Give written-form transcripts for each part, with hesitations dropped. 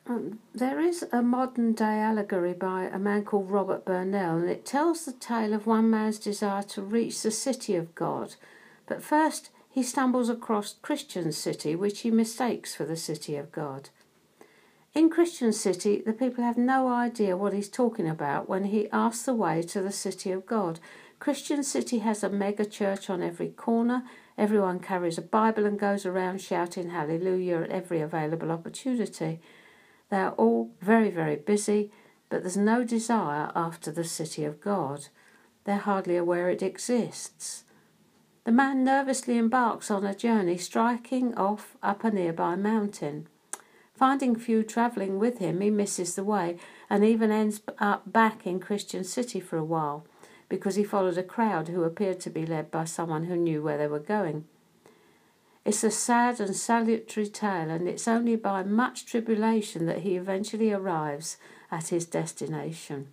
There is a modern-day allegory by a man called Robert Burnell, and it tells the tale of one man's desire to reach the city of God. But first, he stumbles across Christian City, which he mistakes for the city of God. In Christian City, the people have no idea what he's talking about when he asks the way to the city of God. Christian City has a mega church on every corner. Everyone carries a Bible and goes around shouting hallelujah at every available opportunity. They are all very, very busy, but there's no desire after the city of God. They're hardly aware it exists. The man nervously embarks on a journey, striking off up a nearby mountain. Finding few travelling with him, he misses the way and even ends up back in Christian City for a while, because he followed a crowd who appeared to be led by someone who knew where they were going. It's a sad and salutary tale, and it's only by much tribulation that he eventually arrives at his destination.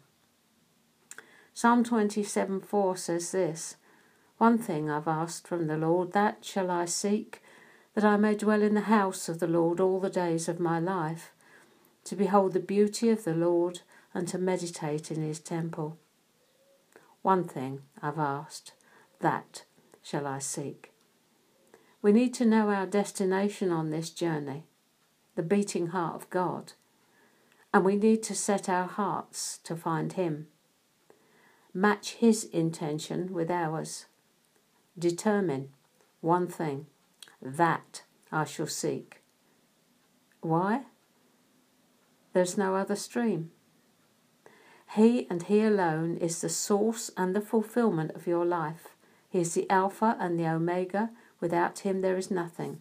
Psalm 27:4 says this, "One thing I've asked from the Lord, that shall I seek, that I may dwell in the house of the Lord all the days of my life, to behold the beauty of the Lord and to meditate in his temple." One thing I've asked, that shall I seek. We need to know our destination on this journey, the beating heart of God, and we need to set our hearts to find him. Match his intention with ours. Determine one thing, that I shall seek. Why? There's no other stream. He and he alone is the source and the fulfillment of your life. He is the Alpha and the Omega. Without him there is nothing.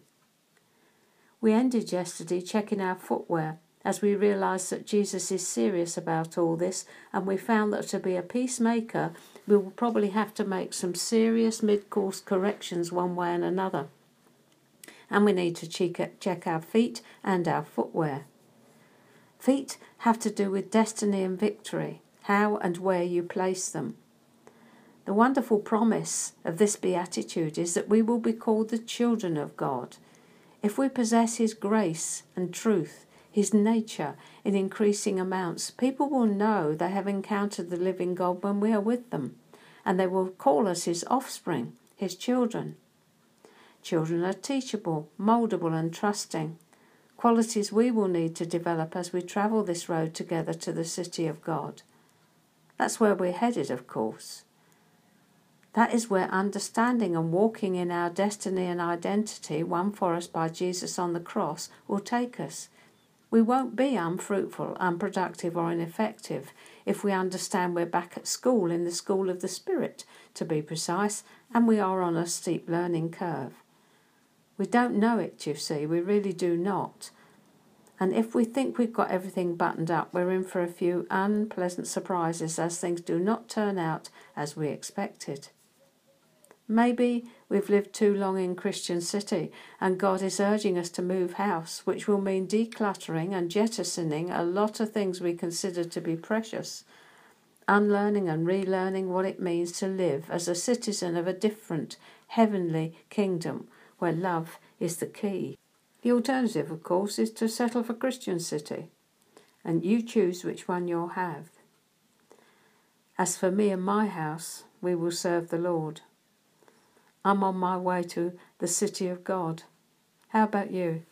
We ended yesterday checking our footwear as we realised that Jesus is serious about all this, and we found that to be a peacemaker we will probably have to make some serious mid-course corrections one way and another. And we need to check our feet and our footwear. Feet have to do with destiny and victory, how and where you place them. The wonderful promise of this beatitude is that we will be called the children of God. If we possess his grace and truth, his nature in increasing amounts, people will know they have encountered the living God when we are with them, and they will call us his offspring, his children. Children are teachable, mouldable and trusting, qualities we will need to develop as we travel this road together to the city of God. That's where we're headed, of course. That is where understanding and walking in our destiny and identity, won for us by Jesus on the cross, will take us. We won't be unfruitful, unproductive or ineffective if we understand we're back at school, in the school of the Spirit, to be precise, and we are on a steep learning curve. We don't know it, you see, we really do not. And if we think we've got everything buttoned up, we're in for a few unpleasant surprises as things do not turn out as we expected. Maybe we've lived too long in Christian City and God is urging us to move house, which will mean decluttering and jettisoning a lot of things we consider to be precious, unlearning and relearning what it means to live as a citizen of a different, heavenly kingdom where love is the key. The alternative, of course, is to settle for Christian City, and you choose which one you'll have. As for me and my house, we will serve the Lord. I'm on my way to the city of God. How about you?